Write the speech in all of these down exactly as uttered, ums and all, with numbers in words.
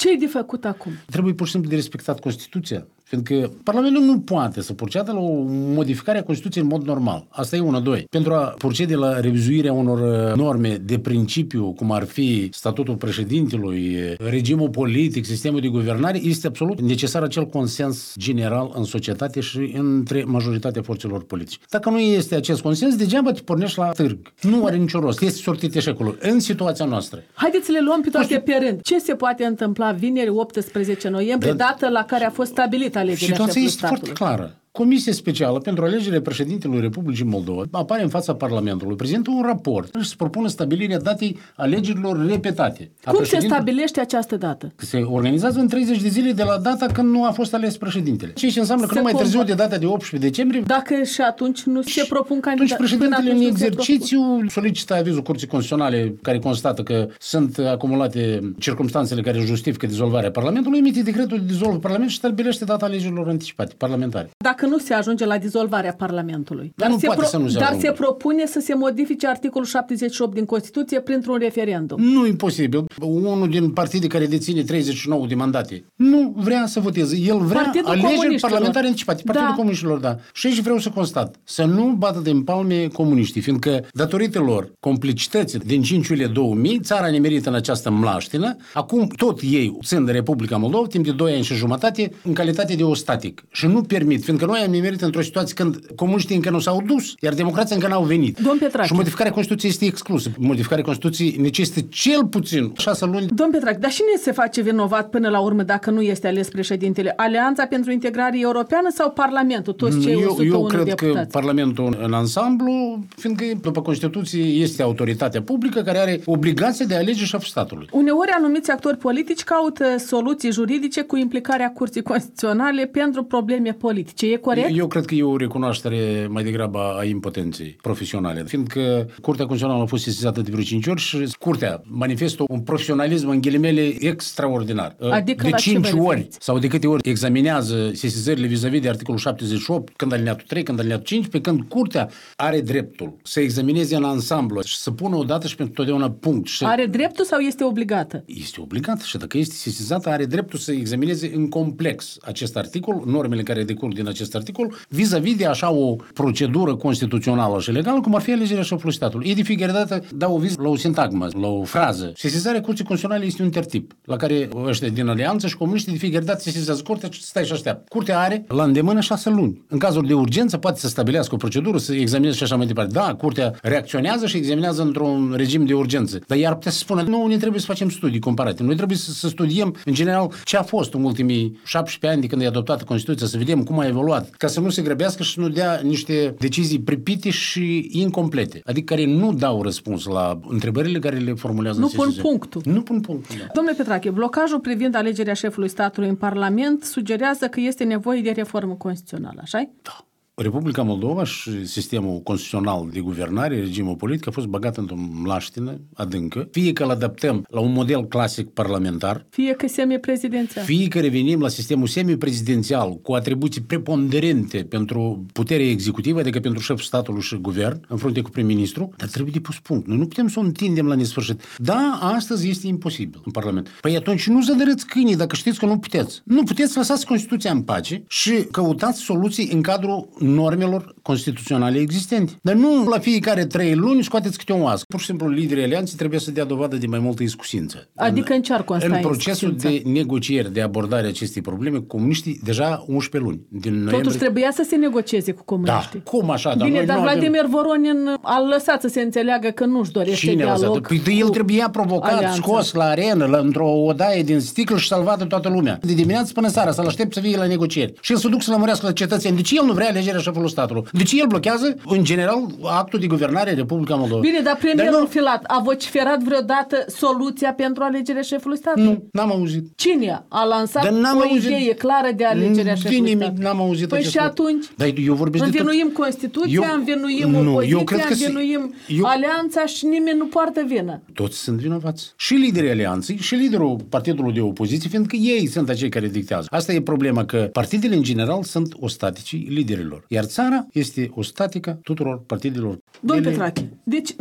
Ce e de făcut acum? Trebuie pur și simplu de respectat Constituția. Fiindcă Parlamentul nu poate să procede la o modificare a Constituției în mod normal. Asta e una. Doi. Pentru a procede la revizuirea unor norme de principiu, cum ar fi statutul președintelui, regimul politic, sistemul de guvernare, este absolut necesar acel consens general în societate și între majoritatea forțelor politice. Dacă nu este acest consens, degeaba te pornești la târg. Nu are nicio rost. Este sortit eșecul în situația noastră. Haideți să le luăm pe toate pe rând. Ce se poate întâmpla vineri, optsprezece noiembrie, da, dată la care a fost stabilit alegerea situația șefului este statului? foarte clară. Comisie specială pentru alegerea președintelui Republicii Moldova apare în fața Parlamentului, prezintă un raport și se propune stabilirea datei alegerilor repetate. Cum se stabilește această dată? Se organizează în treizeci de zile de la data când nu a fost ales președintele. Ceea ce înseamnă că se nu mai compa... târziu de data de optsprezece decembrie. Dacă și atunci nu se propun candidați. Atunci președintele în exercițiu solicită avizul Curții Constituționale care constată că sunt acumulate circumstanțele care justifică dizolvarea Parlamentului, emite decretul de dizolvare Parlamentului și stabilește data alegerilor anticipate parlamentare. Dacă nu se ajunge la dizolvarea Parlamentului. Dar, nu se, poate pro- să nu se dar ajungă. se propune să se modifice articolul șaptezeci și opt din Constituție printr-un referendum. Nu e posibil. Unul din partide care deține treizeci și nouă de mandate nu vrea să voteze. El vrea Partidul alegeri parlamentare anticipate. Partidul da. Comuniștilor, da. Și aici vreau să constat. Să nu bată de palme comuniștii, fiindcă datorită lor complicității din cinci iulie două mii, țara ne merită în această mlaștină. Acum tot ei țin de Republica Moldova timp de doi ani și jumătate în calitate de ostatic. Și nu permit, fiindcă noi am nimerit într-o situație când comuniștii încă nu s-au dus, iar democrația încă n-au venit. Domn Petrache. Și modificarea Constituției este exclusă. Modificarea Constituției necesită cel puțin șase luni. Domn Petrache, dar cine se face vinovat până la urmă dacă nu este ales președintele? Alianța pentru Integrare Europeană sau Parlamentul? Toți cei eu, o sută unu eu cred deputați? că Parlamentul în ansamblu, fiindcă după Constituție este autoritatea publică care are obligația de a alege șeful statului. Uneori anumiți actori politici caută soluții juridice cu implicarea Curții Constituționale pentru probleme politice. E corect? Eu cred că e o recunoaștere mai degrabă a impotenței profesionale, fiindcă Curtea Constituțională a fost sesizată de vreo cinci ori și Curtea manifestă un profesionalism în ghilimele extraordinar. Adică de cinci ori referiți? sau de câte ori examinează sesizările vis-a-vis de articolul șaptezeci și opt, când alineatul trei, când alineatul cinci, pe când Curtea are dreptul să examineze în ansamblu și să pună odată și pentru totdeauna punct. Și are dreptul sau este obligată? Este obligată și dacă este sesizată are dreptul să examineze în complex acest articol, normele care decurg din acest articol, vis-a-vis de așa o procedură constituțională și legală, cum ar fi alegerea șefului statului. Ei de fiecare dată dau aviz la o sintagmă, la o frază. Sesizarea Curții Constituționale este un tertip, la care ăștia din alianță și comuniștii de fiecare dată sesizează Curtea și stai și așteaptă. Curtea are la îndemână șase luni. În cazul de urgență poate să stabilească o procedură, să examineze și așa mai departe. Da, Curtea reacționează și examinează într-un regim de urgență. Dar iar putea să spună, nu, ne trebuie să facem studii comparate. Noi trebuie să, să studiem, în general, ce a fost în ultimii șaptesprezece ani de când e adoptată Constituția, să vedem cum a evoluat, ca să nu se grăbească și nu dea niște decizii pripite și incomplete, adică care nu dau răspuns la întrebările care le formulează. Nu pun punctul. Nu pun punctul. Da. Domnule Petrache, blocajul privind alegerea șefului statului în Parlament sugerează că este nevoie de reformă constituțională, așa-i? Da. Republica Moldova și sistemul constituțional de guvernare, regimul politic, a fost băgat într-o mlaștină adâncă, fie că îl adaptăm la un model clasic parlamentar, fie că semiprezidențial, fie că revenim la sistemul semiprezidențial cu atribuții preponderente pentru puterea executivă, adică pentru șeful statului și guvern, în frunte cu prim-ministru, dar trebuie de pus punct. Noi nu putem să o întindem la nesfârșit. Da, astăzi este imposibil în Parlament. Păi atunci nu zădărâți câinii dacă știți că nu puteți. Nu puteți, lăsați Constituția în pace și căutați soluții în cadrul normelor constituționale existente. Dar nu la fiecare trei luni scoateți câte un oasă. Pur și simplu, liderii alianței trebuie să dea dovadă de mai multă iscusință. Adică în ce ar consta În procesul iscusință? de negociere, de abordare a acestei probleme, comuniștii deja unsprezece luni. Din noiembrie... Totuși trebuia să se negocieze cu comuniștii. Da, cum așa? Dar Bine, noi dar nu Vladimir avem... Voronin a lăsat să se înțeleagă că nu-și dorește Cine dialog. Păi el trebuia provocat, alianța. scos la arenă, la, într-o odaie din sticlă și salvată toată lumea. De dimineață până seara, să-l aștept să fie la negocieri. Și el să duc să lămurească la cetățeni. De ce el nu vrea alegerea șefului statului? De ce el blochează, în general, actul de guvernare în Republica Moldova? Bine, dar premierul dar nu... Filat a vociferat vreodată soluția pentru alegerea șefului statului? Nu, n-am auzit. Cine a lansat n-am o auzit... idee clară de alegerea de șefului nimic, statului? n-am auzit Păi acest și lucru. atunci Dar eu vorbesc învinuim de tot... Constituția, eu... învinuim nu, opoziția, eu cred că învinuim eu... alianța și nimeni nu poartă vină. Toți sunt vinovați. Și liderii alianței, și liderul partidului de opoziție, fiindcă ei sunt acei care dictează. Asta e problema, că partidele în general sunt ostaticii liderilor. Iar țara este ostatică tuturor partidelor. Domn Ele... Petrache, deci nu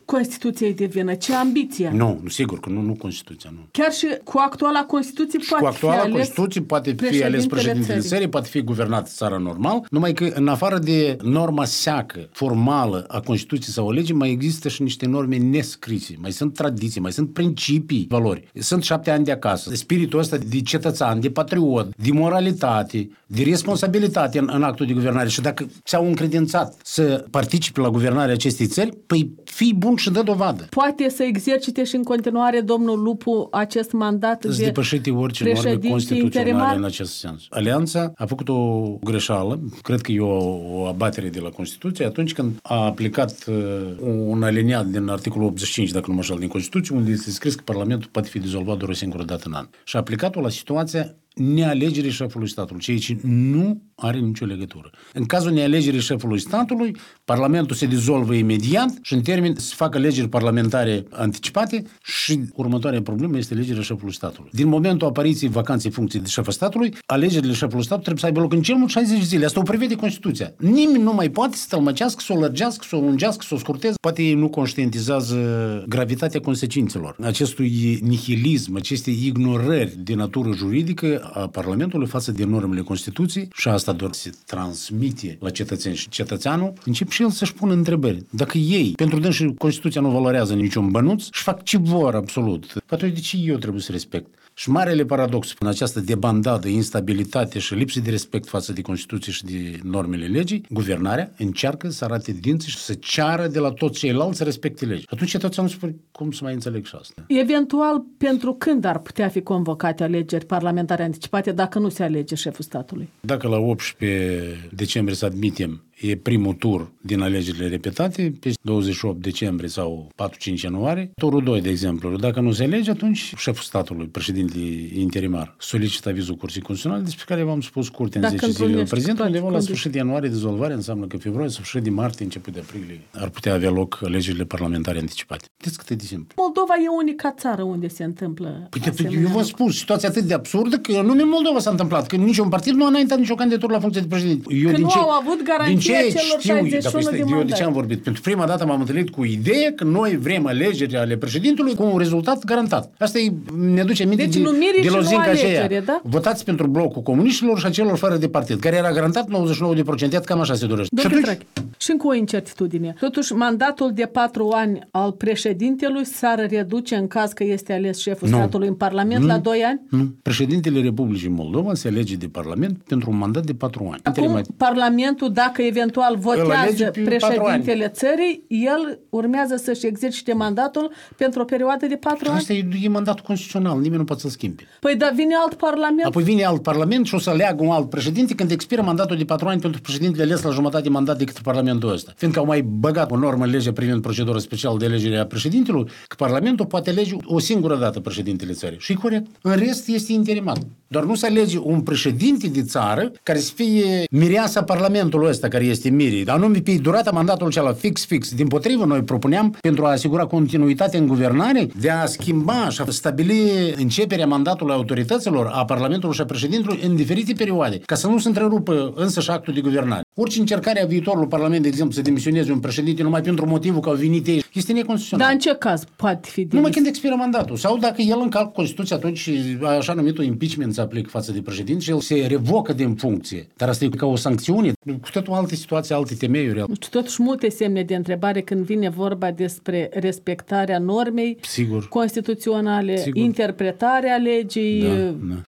Constituția e de vină, ci ambiția. Nu, sigur că nu, nu Constituția, nu. Chiar și cu actuala Constituție poate cu actuala fi ales Constituție poate fi ales președintele țării. țării, poate fi guvernat țara normal, numai că în afară de norma seacă, formală a Constituției sau a legii, mai există și niște norme nescrise, mai sunt tradiții, mai sunt principii, valori. Sunt șapte ani de acasă. Spiritul ăsta de cetățean, de patriot, de moralitate, de responsabilitate în, în actul de guvernare și dacă ți-au încredințat să participi la guvernarea acestei țări, păi fii bun și dă dovadă. Poate să exercite și în continuare domnul Lupu acest mandat de depășite orice norme constituționale în acest sens. Alianța a făcut o greșeală, cred că e o, o abatere de la Constituție, atunci când a aplicat uh, un aliniat din articolul optzeci și cinci, dacă nu mă înșel, din Constituție, unde este scris că Parlamentul poate fi dizolvat doar o singură dată în an. Și a aplicat-o la situația nealegerii șefului statului, ceea ce nu are nicio legătură. În cazul nealegerii șefului statului, Parlamentul se dizolvă imediat și în termen se fac alegeri parlamentare anticipate și următoarea problemă este alegerea șefului statului. Din momentul apariției vacanței funcției de șeful statului, alegerile șefului statului trebuie să aibă loc în cel mult șaizeci de zile. Asta o prevede Constituția. Nimeni nu mai poate să tălmăcească, să o lărgească, să o lungească, să o scurteze. Poate ei nu conștientizează gravitatea consecințelor acestui nihilism, acestei ignorări de natură juridică a Parlamentului față de normele Constituției și asta doar se transmite la cetățeni și cetățeanul, încep și el să-și pună întrebări. Dacă ei, pentru dânsi Constituția nu valorează niciun bănuț și fac ce vor absolut, atunci de ce eu trebuie să respect? Și marele paradox în această debandadă, instabilitate și lipsă de respect față de Constituție și de normele legii, guvernarea încearcă să arate dinții și să ceară de la toți ceilalți să respecte legea. Atunci cetățeanul spune, cum să mai înțeleg și asta? Eventual, pentru când ar putea fi convocate alegeri parlamentare anticipate dacă nu se alege șeful statului? Dacă la optsprezece decembrie să admitem e primul tur din alegerile repetate, pe douăzeci și opt decembrie sau patru-cinci ianuarie. Turul doi, de exemplu. Dacă nu se alege, atunci șeful statului, președintele interimar, solicită avizul Curții Constituționale, despre care v-am spus curte în zece zile prezent, undeva la sfârșit de ianuarie dezolvare, înseamnă că februarie, sfârșit de martie, început de aprilie, ar putea avea loc alegerile parlamentare anticipate. Vedeți cât e de simplu. Moldova e unica țară unde se întâmplă Păi, eu v-am spus, situația atât de absurdă că nu numai Moldova s-a întâmplat, că niciun partid nu a înaintat nicio candidatură la funcție de președinte. Eu că din nu ce, au avut garanția celor șaizeci și unu de mandat. Eu de ce am vorbit? Pentru prima dată m-am întâlnit cu ideea că noi vrem alegeri ale președintelui cu un rezultat garantat. Asta e, ne duce aminte deci, de, de lozinca aceea. Da? Votați pentru blocul comuniștilor și a celor fără de partid, care era garantat nouăzeci și nouă la sută, cam așa se dorește. Și, atunci... și încă o incertitudine. Totuși, mandatul de patru ani al președintelui s-ar reduce în caz că este ales șeful nu. statului în Parlament nu. la doi ani? Nu. Președintele Republicii Moldova se alege de Parlament pentru un mandat de patru ani. Acum, mai... Parlamentul, dacă eventual votează președintele țării, el urmează să-și exercite mandatul pentru o perioadă de patru ani? Asta e, e mandatul constituțional, nimeni nu poate să-l schimbe. Păi da, vine alt parlament. Apoi vine alt parlament și o să aleagă un alt președinte când expiră mandatul de patru ani pentru președintele ales la jumătate de mandat de către Parlamentul ăsta. Fiindcă au mai băgat o normă în lege privind procedura specială de alegere a președintelui, că Parlamentul poate alege o singură dată președintele țării. Și e corect. În rest este interimat. Doar nu se alege un președinte de țară care să fie mireasa Parlamentului ăsta care este mirii, dar nu pe durata mandatului acela fix, fix. Dimpotrivă, noi propuneam pentru a asigura continuitate în guvernare de a schimba și a stabili începerea mandatului autorităților a Parlamentului și a președintelui în diferite perioade, ca să nu se întrerupă însăși actul de guvernare. Orice încercare a viitorului Parlament, de exemplu, să demisioneze un președinte numai pentru motivul că au venit ei, este neconstituțional. Dar în ce caz poate fi demis? Numai când expiră mandatul. Sau dacă el încalcă Constituția, atunci așa numitul impeachment se aplică față de președinte și el se revocă din funcție. Dar asta e ca o sancțiune, cu totul alte situații, alte temeiuri. Nu știu, totuși multe semne de întrebare când vine vorba despre respectarea normei Sigur. constituționale, Sigur. interpretarea legii. Da, da.